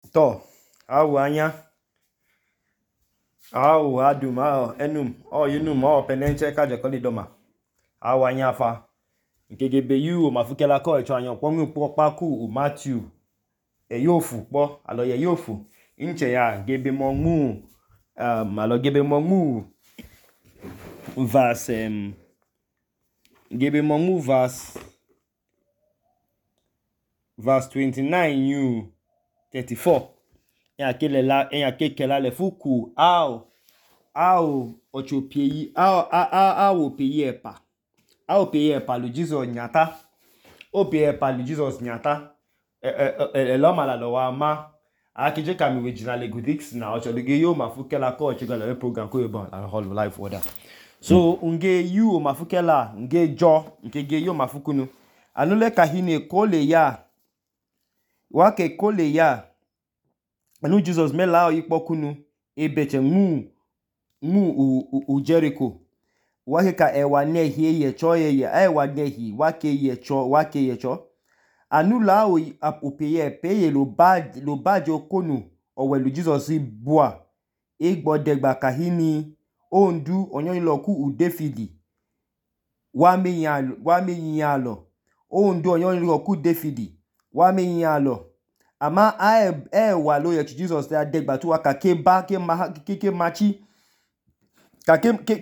To, awu anya, awu adum, enum, yunum, penenche kaje koni doma. Awu anya fa. Nkegebe yu mafukela ko echo anya kpomu paku Matthew. Yofu po, alo ye yofu. Inche ya gebe mongu alo gebe mongu verse verse 29 you 34. Ya kekela le fuku ocho pays pays epa. Pays epa le Jesus nyata. Pays epa le Jesus nyata. L'homme la lowa ma akije kami original egudix na ocho de yo mafukela ko ocho le program ko bon la whole life order. So unge yu mafukela nge jo nke yo mafukunu. Anule kahine kole ya wake kole ya anu Jesus mela ikpokunu ebeche u Jericho wake ka ewa nehi ye cho ye ewa nehi wake ye cho anu la o apopeye peye lo badge okonu owelu Jesus bua egbodegba kahini ondu onyoyiloku u Davidi wa meyin alo ondu onyoyiloku Davidi wa meyin alo ama wa lo ye Jesus da degba tu aka ke ba ke machi ka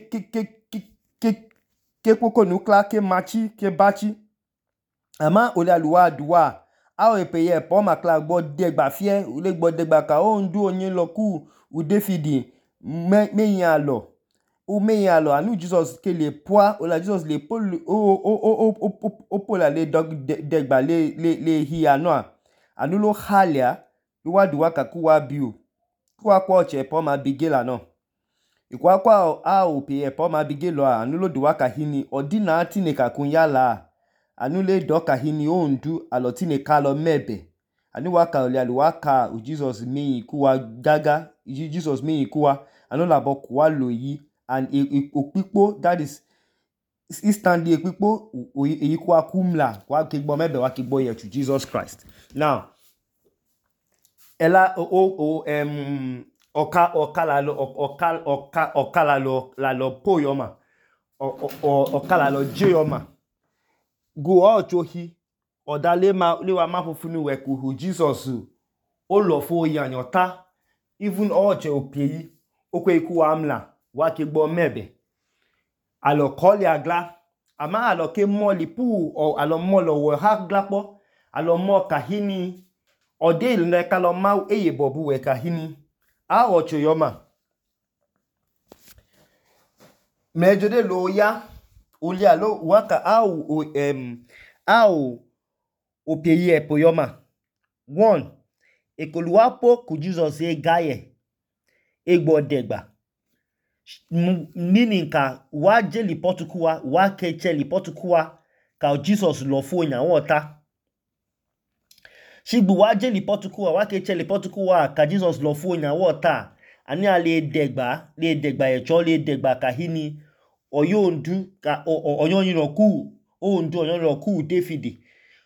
ke poko nukla ke machi ke bachi ama ole aluwa duwa a peye po makla gbo degba fie ole gbo degba ka ondu onyiloku u Davidi meyin alo anu Jesus ke le poa ole Jesus le pol o pola le degba le hi anoa anu lo halia wa duwa ka kuwa biu kuwa kwa oche po ma bigela no ikwa kwa o peye po ma bigelo anu lo duwa ka hini odina tine ka kunyala anu le do ka hini ondu alotine kalo mebe anu waka ole aluwaka u Jesus mi kuwa gaga Jesus mi kuwa anu labo kuwa loyi and opipo that is instantly epipo eyikuwa kumla kwa kigbo mebe wa kigbo ye to Jesus Christ. Now ela okala poyoma okala lo jeyoma go ochohi odale ma le wa mafufunu we ku Jesus o lo fo yanyota even oche opieyi okwe iku amla wa kigbo mebe alo koli agla ama alo ke moli pu o alo molo wo ha glapo alo mo kahini ode ile kalo ma eye bobu we kahini a ocho yoma mejode lo ya oli alo waka opeye epoyoma one ekoluwapo ku Jesus e gaye egbo degba meaning ka wa jeli potukuwa wa kecheli potukuwa ka Jesus lo fo nya wota shigbu wa jeli potukuwa wa kecheli potukuwa ka Jesus lo fo nya wota ani ale degba echo le degba kahini oyondu ka oyonyiroku ondu oyonyiroku Davidi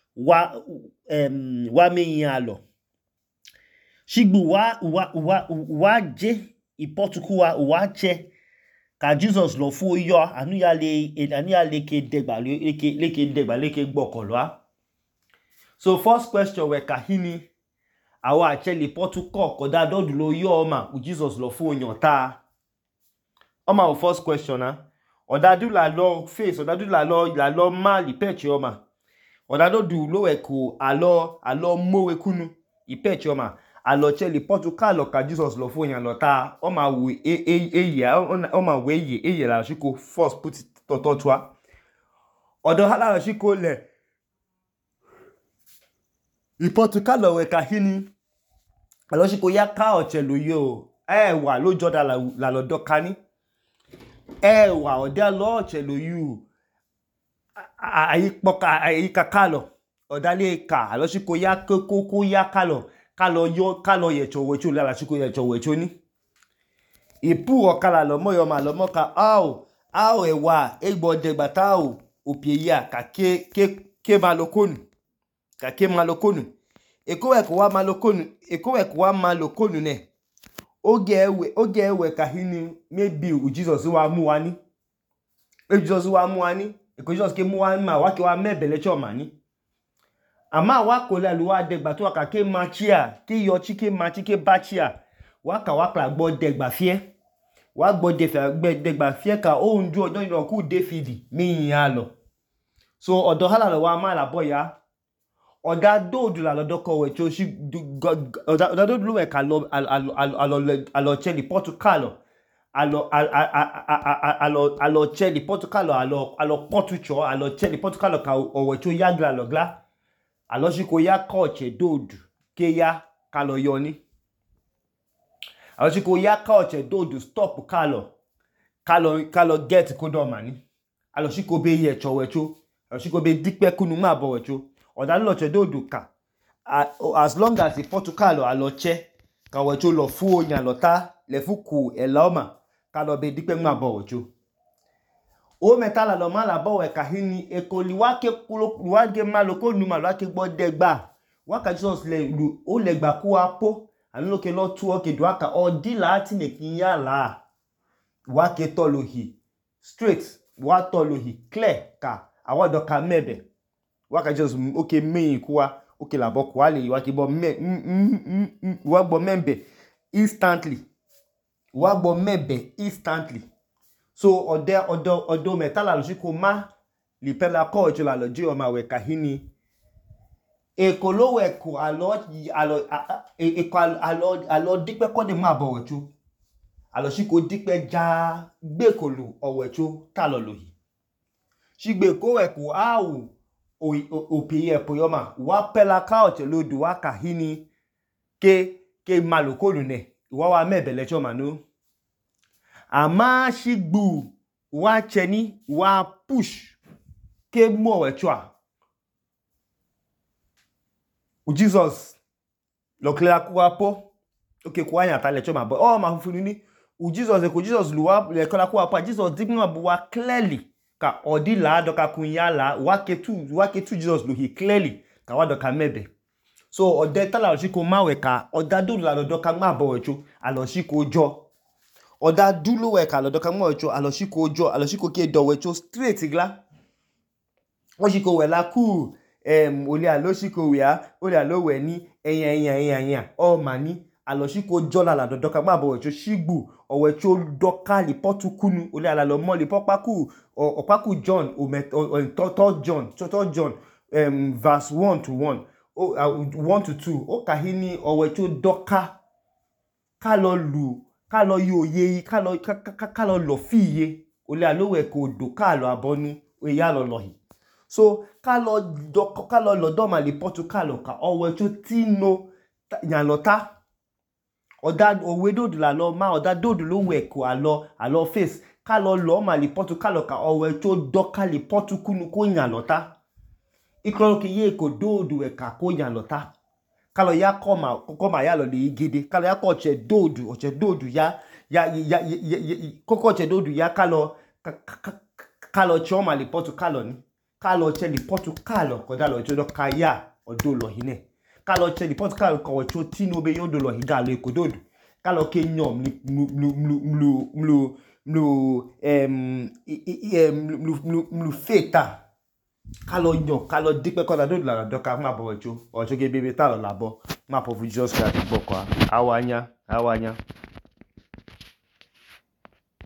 wa meyin alo shigbu wa je ipotukuwa wa che ka Jesus lo fo yo anu ya le ke degba leke gbokolo. So first question we kahini awa acheli potuko koda dodu lo yo oma u Jesus lo fo nyota oma o first question odadu la lo face odadu la lo mali peche oma odadu du lo eko alo mowe kunu ipeche oma alo cheli potuka ka Jesus lo fo nyota oma we oma we eye la shiko first put it tototwa odo hala shiko le ipotuka lo we kahini alo shiko ya ka ochelu yo wa lo joda la lo dokani wa ode lo ochelu yu ayika kalo odale ka alo shiko ya koko ya kalo ye chowecho la shiko ye chowecho ni ipu okala lo moyo ma lo moka ewa egbo degba ta opieya ka ke malokonu Ekowe kwa malokonu ne. Oge ewe kahini maybe Jesus wa muwani. Jesus wa muwani. Eko Jesus ke muwani ma wake wa mebele chomani. Ama wako la luwa degba to waka ke machia, ke yochi ke machi ke bachia. Waka gbo degba fie. Wa gbo degba fie ka o nju ojo ino ku David mi yin lo. So odo hala lo wa ma la boya. Oda dodu la lo doko we cho shi oda dodu we ka alo cheli Portugal alo cheli Portugal alo Portucho alo cheli Portugal ka owe cho yagla lo gla alo shi ko ya coach dodu ke ya kalo yoni alo shi ko ya coach dodu stop kalo get kodo mani alo shi ko be ye cho we cho alo shi ko be dikpe kunu ma bo we cho oda lo che dodu ka as long as the Portugal alo che ka we cho lo fu onya lo ta le fu ku eloma ka lo be dikpe ma bo we cho o metala lo ma la bo we ka hini ekoli wa ke maloko nu ma lo ke gbo degba wa ka Jesus le lu o le gba ku apo anu lo ke lo tu o ke do aka o di la ti ne kin ya la wa ke to lo hi straight wa to lo hi clear ka awodo ka mebe waka just okay me kwa okay la bo kwa le wa ki bo me wa gbo membe instantly wa gbo mebe instantly so odo metala lo ko ma li pela ko jo la lo ji o ma we kahini ekolo we ko alo dipe ko de ma bo we chu alo si ko dipe ja gbe kolu owe chu ta lo lo yi si gbe ko we ko awu opiye poyoma wa pela kaoche lodu wa kahini ke malokolu ne wa mebele choma no ama shigbu wa cheni wa push ke mo we chwa Jesus lo clear ku apo okay kwa nya ta le choma bo o ma fufunu ni Jesus luwa le clear ku apo Jesus digno bu wa clearly ka odi la doka kunya la wake tu Jesus lo he clearly ka wa doka mebe so ode tala lo shiko mawe ka oda du la lo doka ma bo wecho alo shiko jo oda du lo we ka lo doka ma wecho alo shiko jo alo shiko ke do wecho straight gla won shiko we la ku ole alo shiko we a ole alo we ni eyan o mani alo shiko jo la doka ma bo wecho shigbu owecho doka li potukunu ole ala lo mo li popaku opaku John Third John verse 1 to 1 1 to 2 o kahini owecho doka kalo yoye kalo lo fiye ole alowe ko do kalo abonu we ya lo lohi so kalo lo do ma li Portugal ka owecho tino nyanlota oda owedodu la lo ma oda dodu lo we ko alo face ka lo ma li Portugal ka owe to doka li Portukunu ko nya lota ikro ke ye ko dodu we ka ko nya lota ka lo ya koma ya lo le igede ka lo ya ko che dodu ya koko che dodu ya ka lo choma li Portugal ni ka lo che li Portugal ko da lo to doka ya odo lo hine kalo che di Portugal ko cho tino be yodo lo higalo ekododu kalo ke nyom mlu feta kalo nyo kalo dipe ko da dodu la doka ma bo cho o cho ge bebe ta lo labo ma po fu just ka ti boko awanya